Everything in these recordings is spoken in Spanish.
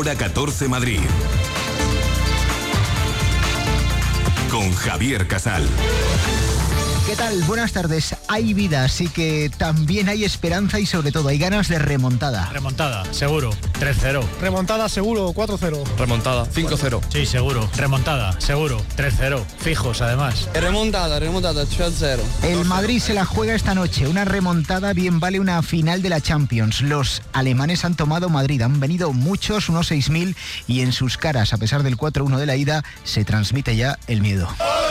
Hora 14 Madrid. Con Javier Casal. ¿Qué tal? Buenas tardes. Hay vida, así que también hay esperanza y sobre todo hay ganas de remontada. Remontada, seguro. 3-0. Remontada, seguro. 4-0. Remontada, 5-0. Sí, seguro. Remontada, seguro. 3-0. Fijos, además. Remontada, 3-0. El Madrid se la juega esta noche. Una remontada bien vale una final de la Champions. Los alemanes han tomado Madrid. Han venido muchos, unos 6.000, y en sus caras, a pesar del 4-1 de la ida, se transmite ya el miedo.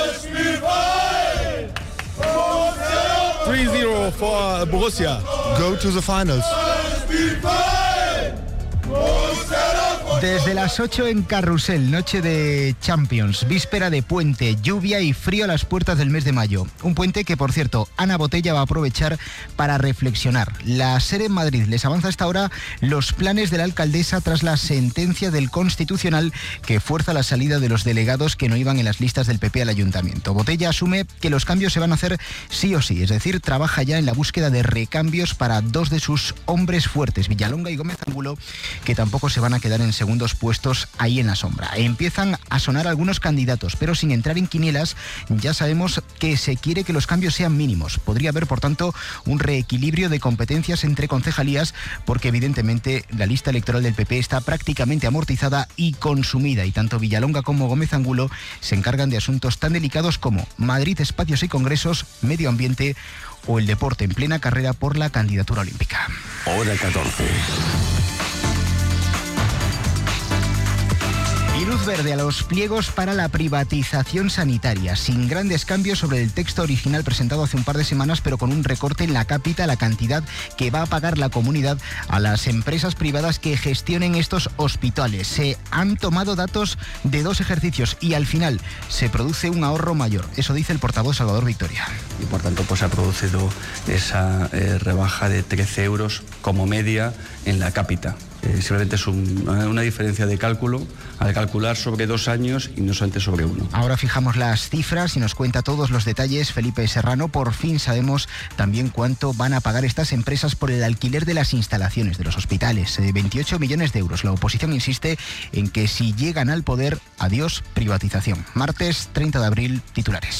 3-0 for Borussia. Go to the finals. Desde las 8 en Carrusel, noche de Champions, víspera de puente, lluvia y frío a las puertas del mes de mayo. Un puente que, por cierto, Ana Botella va a aprovechar para reflexionar. La SER en Madrid les avanza hasta ahora los planes de la alcaldesa tras la sentencia del Constitucional que fuerza la salida de los delegados que no iban en las listas del PP al ayuntamiento. Botella asume que los cambios se van a hacer sí o sí, es decir, trabaja ya en la búsqueda de recambios para dos de sus hombres fuertes, Villalonga y Gómez Angulo, que tampoco se van a quedar en segundos puestos ahí en la sombra. Empiezan a sonar algunos candidatos, pero sin entrar en quinielas, ya sabemos que se quiere que los cambios sean mínimos. Podría haber, por tanto, un reequilibrio de competencias entre concejalías, porque evidentemente la lista electoral del PP está prácticamente amortizada y consumida, y tanto Villalonga como Gómez Angulo se encargan de asuntos tan delicados como Madrid, espacios y congresos, medio ambiente o el deporte, en plena carrera por la candidatura olímpica. Hora 14. Y luz verde a los pliegos para la privatización sanitaria, sin grandes cambios sobre el texto original presentado hace un par de semanas, pero con un recorte en la cápita, la cantidad que va a pagar la comunidad a las empresas privadas que gestionen estos hospitales. Se han tomado datos de 2 ejercicios y al final se produce un ahorro mayor. Eso dice el portavoz Salvador Victoria. Y por tanto pues ha producido esa rebaja de 13 euros como media en la cápita. Simplemente es una diferencia de cálculo al calcular sobre 2 años y no solamente sobre 1. Ahora fijamos las cifras y nos cuenta todos los detalles Felipe Serrano. Por fin sabemos también cuánto van a pagar estas empresas por el alquiler de las instalaciones de los hospitales. 28 millones de euros. La oposición insiste en que si llegan al poder, adiós privatización. Martes 30 de abril, titulares.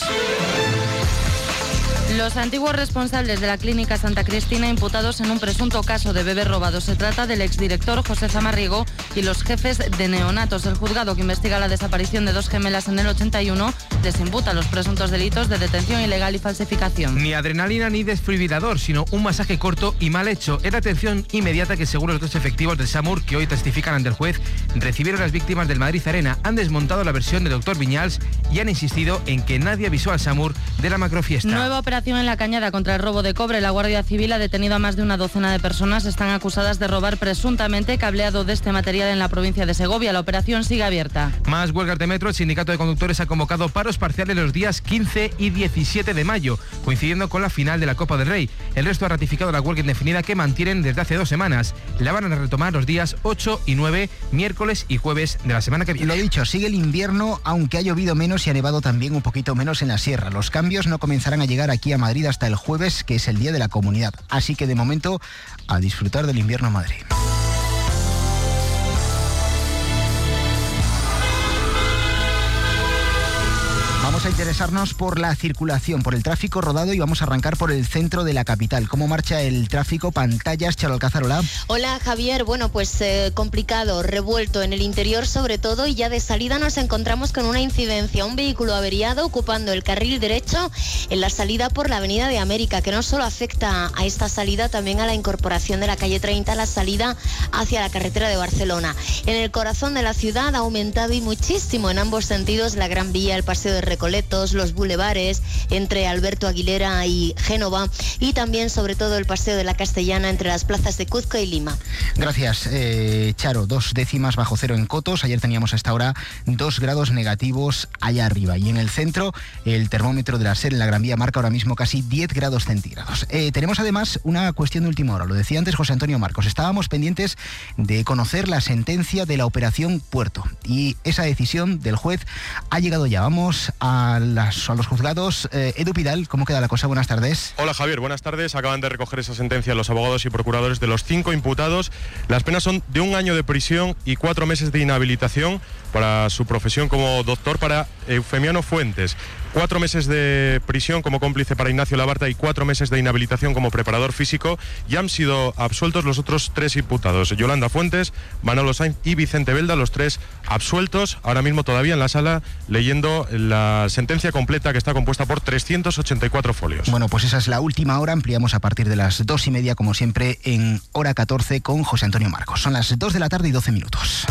Los antiguos responsables de la Clínica Santa Cristina imputados en un presunto caso de bebés robados. Se trata del exdirector José Zamarrigo y los jefes de neonatos. El juzgado que investiga la desaparición de 2 gemelas en el 81 les imputa los presuntos delitos de detención ilegal y falsificación. Ni adrenalina ni desfibrilador, sino un masaje corto y mal hecho. Era atención inmediata que, según los 2 efectivos del SAMUR que hoy testifican ante el juez, recibieron las víctimas del Madrid Arena. Han desmontado la versión del doctor Viñals y han insistido en que nadie avisó al SAMUR de la macrofiesta. Nueva operación en La Cañada contra el robo de cobre. La Guardia Civil ha detenido a más de una docena de personas. Están acusadas de robar presuntamente cableado de este material en la provincia de Segovia. La operación sigue abierta. Más huelgas de metro. El sindicato de conductores ha convocado paros parciales los días 15 y 17 de mayo, coincidiendo con la final de la Copa del Rey. El resto ha ratificado la huelga indefinida que mantienen desde hace 2 semanas. La van a retomar los días 8 y 9, miércoles y jueves de la semana que viene. Lo dicho, sigue el invierno, aunque ha llovido menos y ha nevado también un poquito menos en la sierra. Los cambios no comenzarán a llegar aquí a Madrid hasta el jueves, que es el Día de la Comunidad. Así que de momento, a disfrutar del invierno en Madrid. Vamos a interesarnos por la circulación, por el tráfico rodado, y vamos a arrancar por el centro de la capital. ¿Cómo marcha el tráfico? Pantallas, Charo Alcázar, hola. Hola, Javier. Bueno, pues complicado, revuelto en el interior sobre todo, y ya de salida nos encontramos con una incidencia. Un vehículo averiado ocupando el carril derecho en la salida por la Avenida de América, que no solo afecta a esta salida, también a la incorporación de la calle 30, la salida hacia la carretera de Barcelona. En el corazón de la ciudad ha aumentado y muchísimo en ambos sentidos la Gran Vía, el Paseo de Recoletos, los bulevares entre Alberto Aguilera y Génova, y también sobre todo el Paseo de la Castellana entre las plazas de Cuzco y Lima. Gracias, Charo. 2 décimas bajo cero en Cotos. Ayer teníamos hasta ahora 2 grados negativos allá arriba, y en el centro el termómetro de la SER en la Gran Vía marca ahora mismo casi 10 grados centígrados. Tenemos además una cuestión de última hora, lo decía antes José Antonio Marcos. Estábamos pendientes de conocer la sentencia de la Operación Puerto, y esa decisión del juez ha llegado ya. Vamos a a los juzgados. Edu Pidal, ¿cómo queda la cosa? Buenas tardes. Hola Javier, buenas tardes. Acaban de recoger esa sentencia los abogados y procuradores de los 5 imputados. Las penas son de 1 año de prisión y 4 meses de inhabilitación para su profesión como doctor para Eufemiano Fuentes. 4 meses de prisión como cómplice para Ignacio Labarta y 4 meses de inhabilitación como preparador físico. Ya han sido absueltos los otros 3 imputados, Yolanda Fuentes, Manolo Sainz y Vicente Belda, los 3 absueltos. Ahora mismo todavía en la sala leyendo la sentencia completa, que está compuesta por 384 folios. Bueno, pues esa es la última hora. Ampliamos a partir de las 2:30, como siempre, en Hora 14 con José Antonio Marcos. Son las 2 de la tarde y 12 minutos.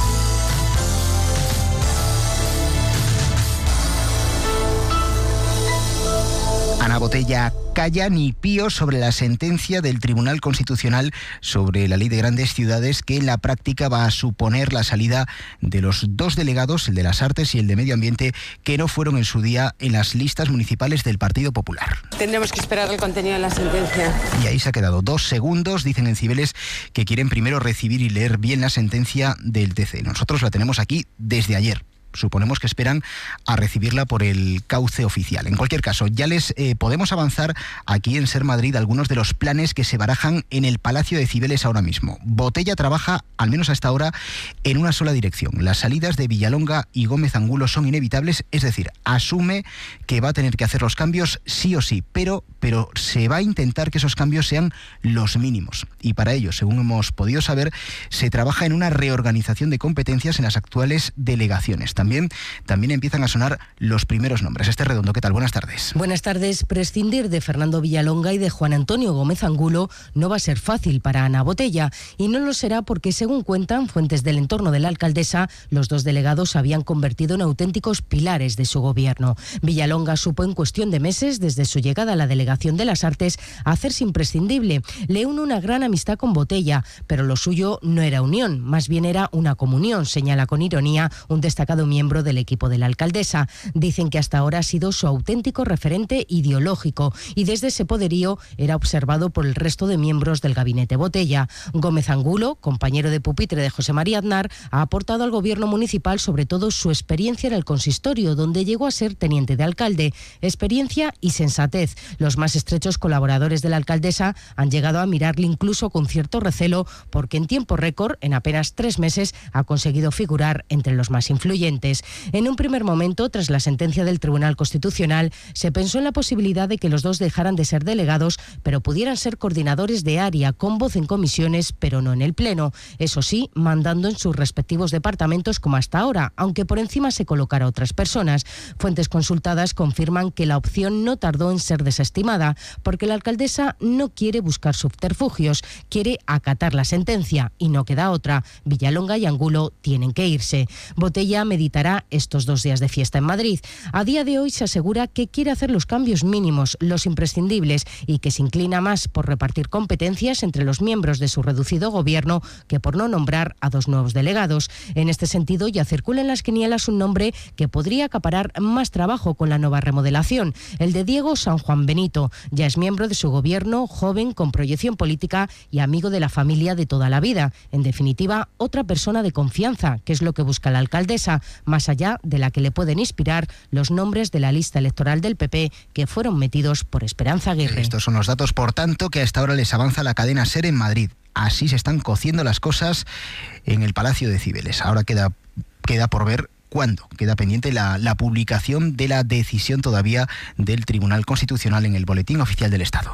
Ana Botella calla ni pío sobre la sentencia del Tribunal Constitucional sobre la Ley de Grandes Ciudades, que en la práctica va a suponer la salida de los 2 delegados, el de las Artes y el de Medio Ambiente, que no fueron en su día en las listas municipales del Partido Popular. Tendremos que esperar el contenido de la sentencia. Y ahí se ha quedado 2 segundos. Dicen en Cibeles que quieren primero recibir y leer bien la sentencia del TC. Nosotros la tenemos aquí desde ayer. Suponemos que esperan a recibirla por el cauce oficial. En cualquier caso, ya les podemos avanzar aquí en Ser Madrid algunos de los planes que se barajan en el Palacio de Cibeles ahora mismo. Botella trabaja, al menos hasta ahora, en una sola dirección. Las salidas de Villalonga y Gómez Angulo son inevitables, es decir, asume que va a tener que hacer los cambios sí o sí, pero se va a intentar que esos cambios sean los mínimos. Y para ello, según hemos podido saber, se trabaja en una reorganización de competencias en las actuales delegaciones. También empiezan a sonar los primeros nombres. Esther Redondo, ¿qué tal? Buenas tardes. Buenas tardes. Prescindir de Fernando Villalonga y de Juan Antonio Gómez Angulo no va a ser fácil para Ana Botella, y no lo será porque, según cuentan fuentes del entorno de la alcaldesa, los 2 delegados se habían convertido en auténticos pilares de su gobierno. Villalonga supo en cuestión de meses, desde su llegada a la delegación de las Artes, a hacerse imprescindible. Le une una gran amistad con Botella, pero lo suyo no era unión, más bien era una comunión, señala con ironía un destacado miembro del equipo de la alcaldesa. Dicen que hasta ahora ha sido su auténtico referente ideológico, y desde ese poderío era observado por el resto de miembros del gabinete Botella. Gómez Angulo, compañero de pupitre de José María Aznar, ha aportado al gobierno municipal sobre todo su experiencia en el consistorio, donde llegó a ser teniente de alcalde. Experiencia y sensatez. Los más estrechos colaboradores de la alcaldesa han llegado a mirarle incluso con cierto recelo, porque en tiempo récord, en apenas 3 meses, ha conseguido figurar entre los más influyentes. En un primer momento, tras la sentencia del Tribunal Constitucional, se pensó en la posibilidad de que los 2 dejaran de ser delegados, pero pudieran ser coordinadores de área, con voz en comisiones, pero no en el Pleno. Eso sí, mandando en sus respectivos departamentos como hasta ahora, aunque por encima se colocara a otras personas. Fuentes consultadas confirman que la opción no tardó en ser desestimada, porque la alcaldesa no quiere buscar subterfugios, quiere acatar la sentencia, y no queda otra. Villalonga y Angulo tienen que irse. Botella meditará estos 2 días de fiesta en Madrid. A día de hoy se asegura que quiere hacer los cambios mínimos, los imprescindibles, y que se inclina más por repartir competencias entre los miembros de su reducido gobierno que por no nombrar a 2 nuevos delegados. En este sentido, ya circula en las quinielas un nombre que podría acaparar más trabajo con la nueva remodelación, el de Diego San Juan Benito. Ya es miembro de su gobierno, joven, con proyección política y amigo de la familia de toda la vida. En definitiva, otra persona de confianza, que es lo que busca la alcaldesa, más allá de la que le pueden inspirar los nombres de la lista electoral del PP que fueron metidos por Esperanza Aguirre. Estos son los datos, por tanto, que hasta ahora les avanza la cadena SER en Madrid. Así se están cociendo las cosas en el Palacio de Cibeles. Ahora queda por ver cuándo. Queda pendiente la publicación de la decisión todavía del Tribunal Constitucional en el Boletín Oficial del Estado.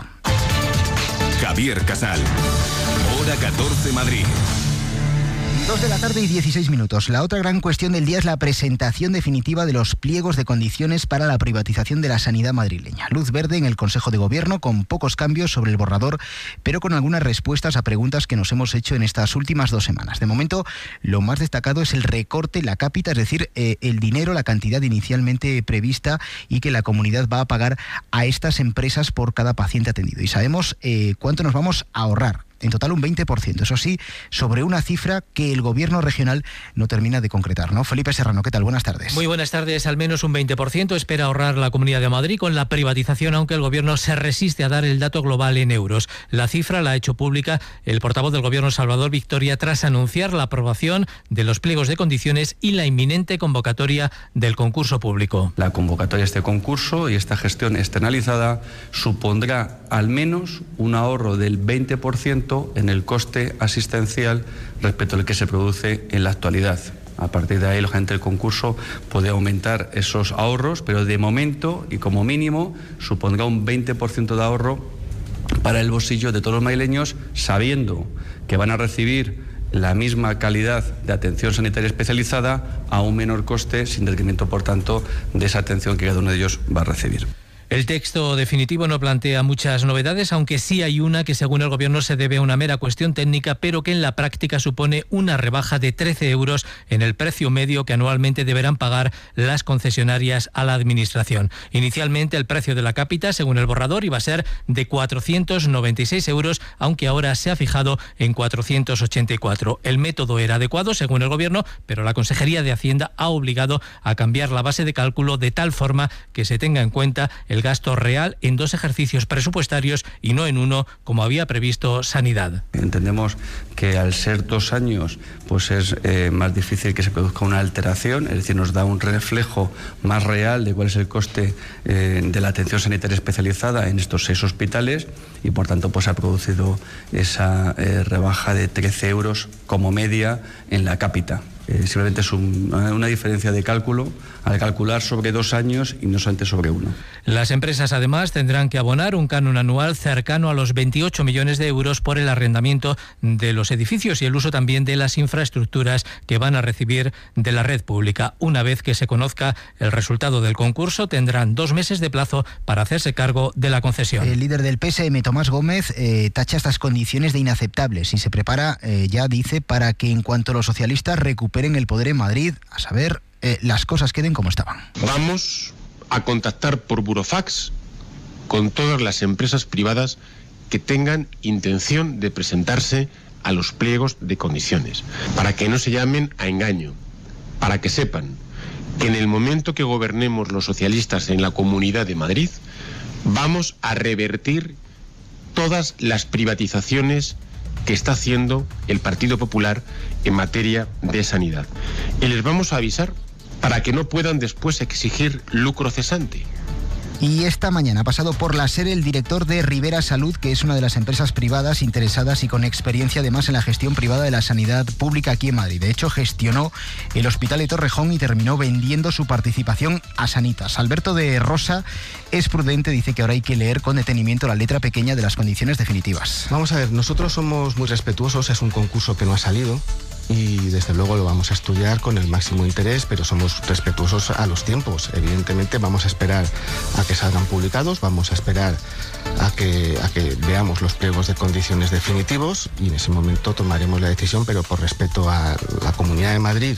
Javier Casal, Hora 14 Madrid. 2 de la tarde y 16 minutos. La otra gran cuestión del día es la presentación definitiva de los pliegos de condiciones para la privatización de la sanidad madrileña. Luz verde en el Consejo de Gobierno, con pocos cambios sobre el borrador, pero con algunas respuestas a preguntas que nos hemos hecho en estas últimas 2 semanas. De momento, lo más destacado es el recorte en la cápita, es decir, el dinero, la cantidad inicialmente prevista y que la comunidad va a pagar a estas empresas por cada paciente atendido. Y sabemos cuánto nos vamos a ahorrar. en total un 20%. Eso sí, sobre una cifra que el gobierno regional no termina de concretar, ¿no? Felipe Serrano, ¿qué tal? Buenas tardes. Muy buenas tardes. Al menos un 20% espera ahorrar la Comunidad de Madrid con la privatización, aunque el gobierno se resiste a dar el dato global en euros. La cifra la ha hecho pública el portavoz del gobierno, Salvador Victoria, tras anunciar la aprobación de los pliegos de condiciones y la inminente convocatoria del concurso público. La convocatoria de este concurso y esta gestión externalizada supondrá al menos un ahorro del 20% en el coste asistencial respecto al que se produce en la actualidad. A partir de ahí, lógicamente, el concurso puede aumentar esos ahorros, pero de momento y como mínimo supondrá un 20% de ahorro para el bolsillo de todos los madrileños, sabiendo que van a recibir la misma calidad de atención sanitaria especializada a un menor coste, sin detrimento, por tanto, de esa atención que cada uno de ellos va a recibir. El texto definitivo no plantea muchas novedades, aunque sí hay una que, según el Gobierno, se debe a una mera cuestión técnica, pero que en la práctica supone una rebaja de 13 euros en el precio medio que anualmente deberán pagar las concesionarias a la Administración. Inicialmente, el precio de la cápita, según el borrador, iba a ser de 496 euros, aunque ahora se ha fijado en 484. El método era adecuado, según el Gobierno, pero la Consejería de Hacienda ha obligado a cambiar la base de cálculo de tal forma que se tenga en cuenta el gasto real en 2 ejercicios presupuestarios y no en uno, como había previsto Sanidad. Entendemos que al ser 2 años pues es más difícil que se produzca una alteración, es decir, nos da un reflejo más real de cuál es el coste de la atención sanitaria especializada en estos 6 hospitales y por tanto pues ha producido esa rebaja de 13 euros como media en la cápita. Simplemente es una diferencia de cálculo al calcular sobre 2 años y no solamente sobre 1. Las empresas además tendrán que abonar un canon anual cercano a los 28 millones de euros por el arrendamiento de los edificios y el uso también de las infraestructuras que van a recibir de la red pública. Una vez que se conozca el resultado del concurso, tendrán 2 meses de plazo para hacerse cargo de la concesión. El líder del PSM, Tomás Gómez, tacha estas condiciones de inaceptables y se prepara, ya dice, para que en cuanto los socialistas recuperen el poder en Madrid, a saber, las cosas queden como estaban. Vamos a contactar por burofax con todas las empresas privadas que tengan intención de presentarse a los pliegos de condiciones, para que no se llamen a engaño, para que sepan que en el momento que gobernemos los socialistas en la Comunidad de Madrid, vamos a revertir todas las privatizaciones que está haciendo el Partido Popular en materia de sanidad. Y les vamos a avisar para que no puedan después exigir lucro cesante. Y esta mañana ha pasado por la SER el director de Rivera Salud, que es una de las empresas privadas interesadas y con experiencia además en la gestión privada de la sanidad pública aquí en Madrid. De hecho, gestionó el Hospital de Torrejón y terminó vendiendo su participación a Sanitas. Alberto de Rosa es prudente, dice que ahora hay que leer con detenimiento la letra pequeña de las condiciones definitivas. Vamos a ver, nosotros somos muy respetuosos, es un concurso que no ha salido y desde luego lo vamos a estudiar con el máximo interés, pero somos respetuosos a los tiempos. Evidentemente vamos a esperar a que salgan publicados, vamos a esperar a que veamos los pliegos de condiciones definitivos y en ese momento tomaremos la decisión, pero por respeto a la Comunidad de Madrid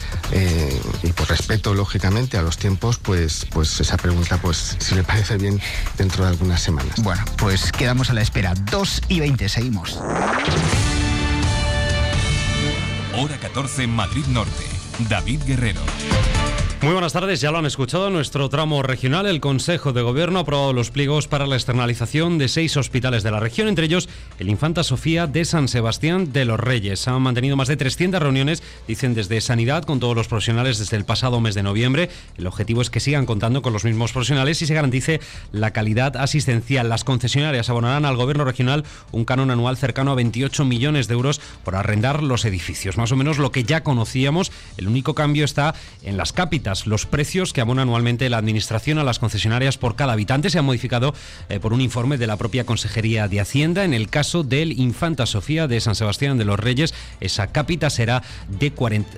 y por respeto lógicamente a los tiempos, pues esa pregunta, pues si le parece bien, dentro de algunas semanas. Bueno, pues quedamos a la espera. 2:20, seguimos. Hora 14 en Madrid Norte. David Guerrero. Muy buenas tardes, ya lo han escuchado en nuestro tramo regional. El Consejo de Gobierno ha aprobado los pliegos para la externalización de 6 hospitales de la región, entre ellos el Infanta Sofía de San Sebastián de los Reyes. Han mantenido más de 300 reuniones, dicen desde Sanidad, con todos los profesionales desde el pasado mes de noviembre. El objetivo es que sigan contando con los mismos profesionales y se garantice la calidad asistencial. Las concesionarias abonarán al Gobierno regional un canon anual cercano a 28 millones de euros por arrendar los edificios. Más o menos lo que ya conocíamos. El único cambio está en las cápitas. Los precios que abona anualmente la Administración a las concesionarias por cada habitante se han modificado por un informe de la propia Consejería de Hacienda. En el caso del Infanta Sofía de San Sebastián de los Reyes, esa cápita será de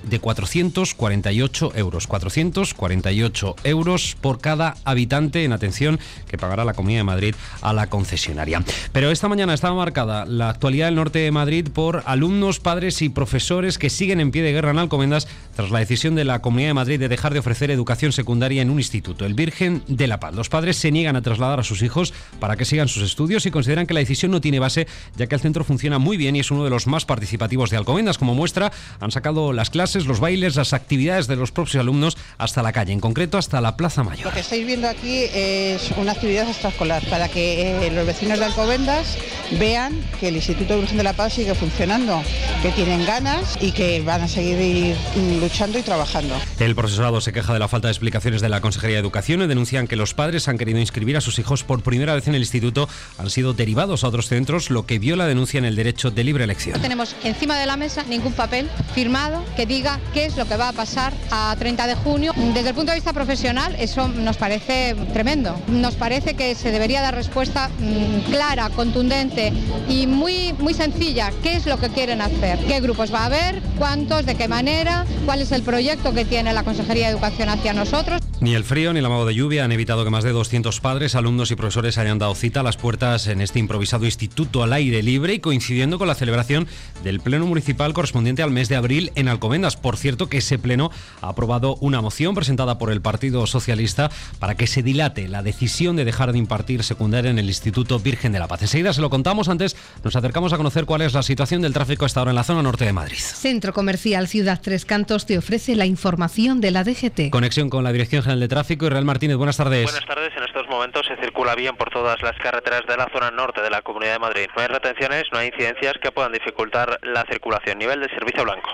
448 euros. 448 euros por cada habitante en atención que pagará la Comunidad de Madrid a la concesionaria. Pero esta mañana estaba marcada la actualidad del norte de Madrid por alumnos, padres y profesores que siguen en pie de guerra en Alcobendas tras la decisión de la Comunidad de Madrid de dejar de ofrecer educación secundaria en un instituto, el Virgen de la Paz. Los padres se niegan a trasladar a sus hijos para que sigan sus estudios y consideran que la decisión no tiene base, ya que el centro funciona muy bien y es uno de los más participativos de Alcobendas. Como muestra, han sacado las clases, los bailes, las actividades de los propios alumnos hasta la calle, en concreto hasta la Plaza Mayor. Lo que estáis viendo aquí es una actividad extraescolar para que los vecinos de Alcobendas vean que el Instituto Virgen de la Paz sigue funcionando, que tienen ganas y que van a seguir luchando y trabajando. El profesorado se queja de la falta de explicaciones de la Consejería de Educación y denuncian que los padres han querido inscribir a sus hijos por primera vez en el instituto, han sido derivados a otros centros, lo que viola, denuncian, el derecho de libre elección. No tenemos encima de la mesa ningún papel firmado que diga qué es lo que va a pasar a 30 de junio. Desde el punto de vista profesional, eso nos parece tremendo. Nos parece que se debería dar respuesta clara, contundente y muy sencilla. ¿Qué es lo que quieren hacer? ¿Qué grupos va a haber? ¿Cuántos? ¿De qué manera? ¿Cuál es el proyecto que tiene la Consejería de Educación hacia nosotros? Ni el frío ni el amago de lluvia han evitado que más de 200 padres, alumnos y profesores hayan dado cita a las puertas en este improvisado instituto al aire libre y coincidiendo con la celebración del pleno municipal correspondiente al mes de abril en Alcobendas. Por cierto, que ese pleno ha aprobado una moción presentada por el Partido Socialista para que se dilate la decisión de dejar de impartir secundaria en el Instituto Virgen de la Paz. Enseguida se lo contamos, antes nos acercamos a conocer cuál es la situación del tráfico hasta ahora en la zona norte de Madrid. Centro Comercial Ciudad Tres Cantos te ofrece la información de la DGT. Conexión con la Dirección General de Tráfico. Israel Martínez, buenas tardes. Buenas tardes. En estos momentos se circula bien por todas las carreteras de la zona norte de la Comunidad de Madrid. No hay retenciones, no hay incidencias que puedan dificultar la circulación. Nivel de servicio blanco.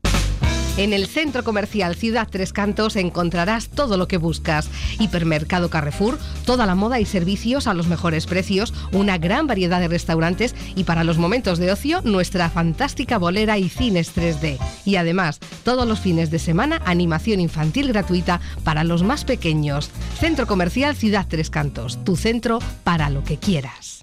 En el Centro Comercial Ciudad Tres Cantos encontrarás todo lo que buscas. Hipermercado Carrefour, toda la moda y servicios a los mejores precios, una gran variedad de restaurantes y para los momentos de ocio, nuestra fantástica bolera y cines 3D. Y además, todos los fines de semana, animación infantil gratuita para los más pequeños. Centro Comercial Ciudad Tres Cantos, tu centro para lo que quieras.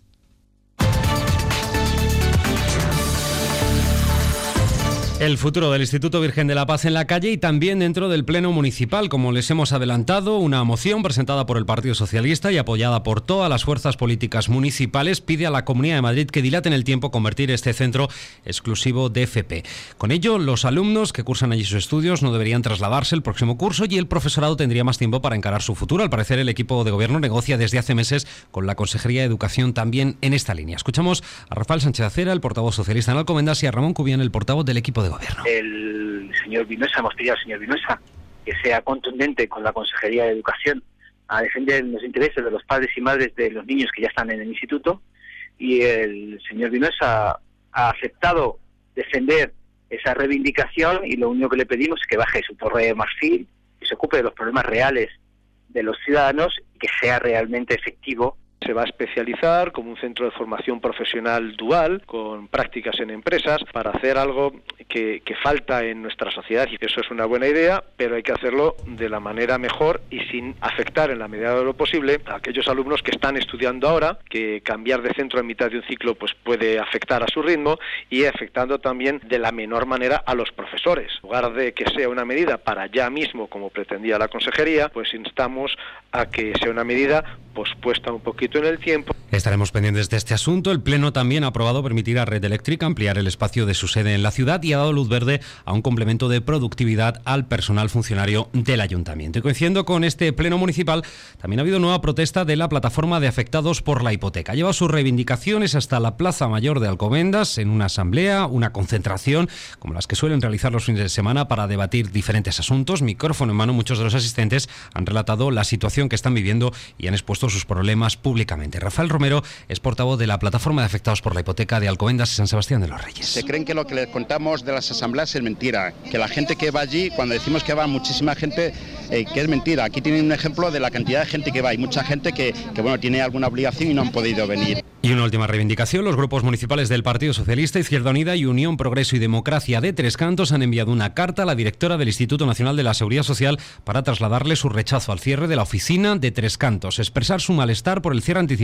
El futuro del Instituto Virgen de la Paz en la calle y también dentro del Pleno Municipal. Como les hemos adelantado, una moción presentada por el Partido Socialista y apoyada por todas las fuerzas políticas municipales pide a la Comunidad de Madrid que dilate en el tiempo convertir este centro exclusivo de FP. Con ello, los alumnos que cursan allí sus estudios no deberían trasladarse el próximo curso y el profesorado tendría más tiempo para encarar su futuro. Al parecer, el equipo de gobierno negocia desde hace meses con la Consejería de Educación también en esta línea. Escuchamos a Rafael Sánchez Acera, el portavoz socialista en Alcobendas, y a Ramón Cubián, el portavoz del equipo de gobierno. El señor Vinuesa, hemos pedido al señor Vinuesa que sea contundente con la Consejería de Educación a defender los intereses de los padres y madres de los niños que ya están en el instituto, y el señor Vinuesa ha aceptado defender esa reivindicación y lo único que le pedimos es que baje su torre de marfil, que se ocupe de los problemas reales de los ciudadanos y que sea realmente efectivo. Se va a especializar como un centro de formación profesional dual, con prácticas en empresas, para hacer algo que falta en nuestra sociedad, y eso es una buena idea, pero hay que hacerlo de la manera mejor y sin afectar en la medida de lo posible a aquellos alumnos que están estudiando ahora, que cambiar de centro en mitad de un ciclo pues puede afectar a su ritmo, y afectando también de la menor manera a los profesores. En lugar de que sea una medida para ya mismo, como pretendía la Consejería, pues instamos a que sea una medida pospuesta un poquito en el tiempo. Estaremos pendientes de este asunto. El Pleno también ha aprobado permitir a Red Eléctrica ampliar el espacio de su sede en la ciudad y ha dado luz verde a un complemento de productividad al personal funcionario del Ayuntamiento. Y coincidiendo con este Pleno municipal, también ha habido nueva protesta de la plataforma de afectados por la hipoteca. Lleva sus reivindicaciones hasta la Plaza Mayor de Alcobendas en una asamblea, una concentración, como las que suelen realizar los fines de semana para debatir diferentes asuntos. Micrófono en mano, muchos de los asistentes han relatado la situación que están viviendo y han expuesto sus problemas públicamente. Rafael Romero es portavoz de la plataforma de afectados por la hipoteca de Alcobendas y San Sebastián de los Reyes. Se creen que lo que les contamos de las asambleas es mentira, que la gente que va allí, cuando decimos que va muchísima gente, que es mentira. Aquí tienen un ejemplo de la cantidad de gente que va. Hay mucha gente que bueno, tiene alguna obligación y no han podido venir. Y una última reivindicación, los grupos municipales del Partido Socialista, Izquierda Unida y Unión Progreso y Democracia de Tres Cantos han enviado una carta a la directora del Instituto Nacional de la Seguridad Social para trasladarle su rechazo al cierre de la oficina de Tres Cantos, expresar su malestar por el cierre anticipado en Semana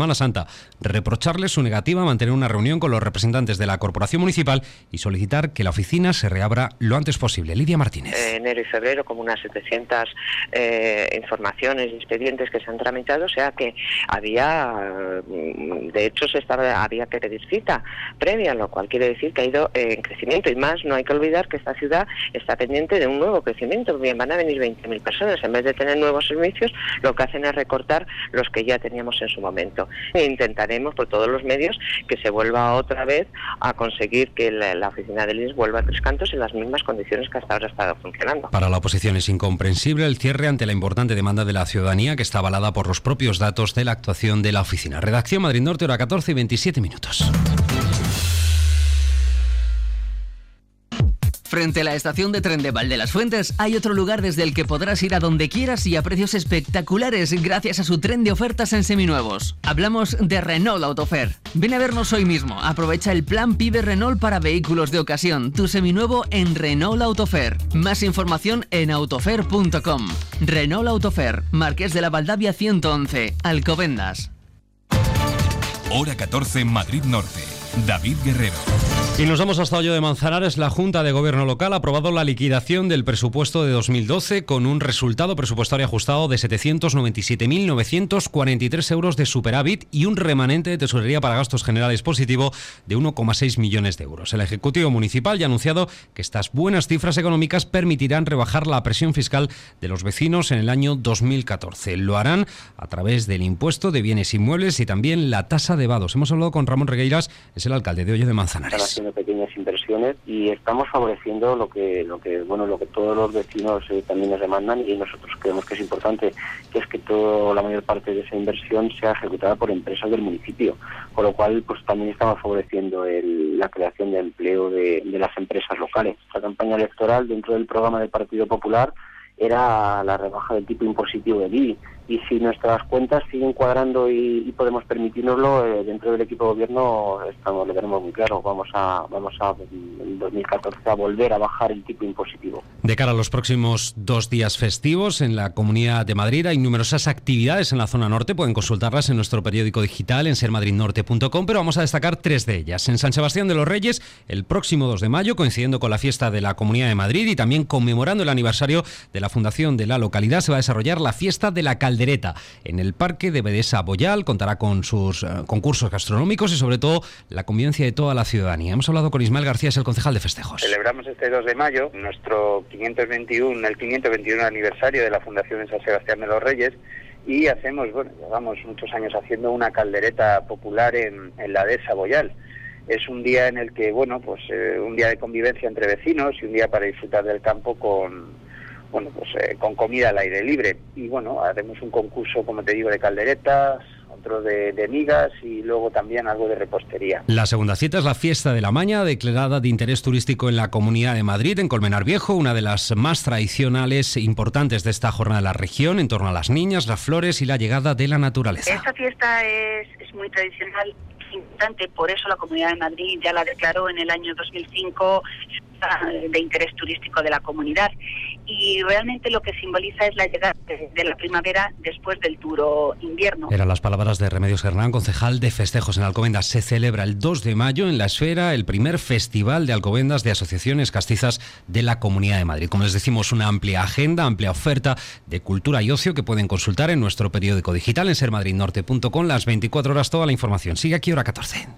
Semana Santa, reprocharles su negativa a mantener una reunión con los representantes de la Corporación Municipal y solicitar que la oficina se reabra lo antes posible. Lidia Martínez. Enero y febrero, como unas 700 informaciones y expedientes que se han tramitado, o sea que había que pedir cita previa, lo cual quiere decir que ha ido en crecimiento, y más no hay que olvidar que esta ciudad está pendiente de un nuevo crecimiento. Bien, van a venir 20.000 personas, en vez de tener nuevos servicios, lo que hacen es recortar los que ya teníamos en su momento. E intentaremos por todos los medios que se vuelva otra vez a conseguir que la oficina del INS vuelva a Tres Cantos en las mismas condiciones que hasta ahora ha estado funcionando. Para la oposición es incomprensible el cierre ante la importante demanda de la ciudadanía, que está avalada por los propios datos de la actuación de la oficina. Redacción Madrid Norte, hora 14 y 27 minutos. Frente a la estación de tren de Valdelasfuentes hay otro lugar desde el que podrás ir a donde quieras y a precios espectaculares gracias a su tren de ofertas en seminuevos. Hablamos de Renault Autofer. Ven a vernos hoy mismo. Aprovecha el plan PIBE Renault para vehículos de ocasión. Tu seminuevo en Renault Autofer. Más información en autofer.com. Renault Autofer, Marqués de la Valdavia 111, Alcobendas. Hora 14, Madrid Norte. David Guerrero. Y nos vamos hasta Hoyo de Manzanares. La Junta de Gobierno Local ha aprobado la liquidación del presupuesto de 2012 con un resultado presupuestario ajustado de 797.943 euros de superávit y un remanente de tesorería para gastos generales positivo de 1,6 millones de euros. El Ejecutivo Municipal ya ha anunciado que estas buenas cifras económicas permitirán rebajar la presión fiscal de los vecinos en el año 2014. Lo harán a través del impuesto de bienes inmuebles y también la tasa de vados. Hemos hablado con Ramón Regueiras, es el alcalde de Hoyo de Manzanares. Pequeñas inversiones y estamos favoreciendo lo que todos los vecinos también nos demandan, y nosotros creemos que es importante, que es que la mayor parte de esa inversión sea ejecutada por empresas del municipio, con lo cual pues también estamos favoreciendo la creación de empleo de las empresas locales. Esta campaña electoral dentro del programa del Partido Popular era la rebaja del tipo impositivo del IBI, y si nuestras cuentas siguen cuadrando y podemos permitirnoslo, dentro del equipo de gobierno lo tenemos muy claro, vamos a en 2014 a volver a bajar el tipo impositivo. De cara a los próximos 2 días festivos en la Comunidad de Madrid hay numerosas actividades en la zona norte, pueden consultarlas en nuestro periódico digital en sermadridnorte.com, pero vamos a destacar 3 de ellas. En San Sebastián de los Reyes, el próximo 2 de mayo, coincidiendo con la fiesta de la Comunidad de Madrid y también conmemorando el aniversario de la fundación de la localidad, se va a desarrollar la fiesta de la caldereta en el Parque de Bedesa Boyal. Contará con sus concursos gastronómicos y sobre todo la convivencia de toda la ciudadanía. Hemos hablado con Ismael García, es el concejal de festejos. Celebramos este 2 de mayo nuestro 521 aniversario de la fundación de San Sebastián de los Reyes, y llevamos muchos años haciendo una caldereta popular en la dehesa Boyal. Es un día en el que, un día de convivencia entre vecinos y un día para disfrutar del campo con comida al aire libre. Y haremos un concurso, como te digo, de calderetas, otro de migas y luego también algo de repostería. La segunda cita es la Fiesta de la Maña, declarada de interés turístico en la Comunidad de Madrid, en Colmenar Viejo, una de las más tradicionales e importantes de esta jornada de la región, en torno a las niñas, las flores y la llegada de la naturaleza. Esta fiesta es muy tradicional, importante, por eso la Comunidad de Madrid ya la declaró en el año 2005 de interés turístico de la comunidad, y realmente lo que simboliza es la llegada de la primavera después del duro invierno. Eran las palabras de Remedios Hernán, concejal de festejos en Alcobendas. Se celebra el 2 de mayo en la Esfera el primer festival de Alcobendas de asociaciones castizas de la Comunidad de Madrid. Como les decimos, una amplia agenda, amplia oferta de cultura y ocio que pueden consultar en nuestro periódico digital en sermadridnorte.com, las 24 horas, toda la información. Sigue aquí hora 14.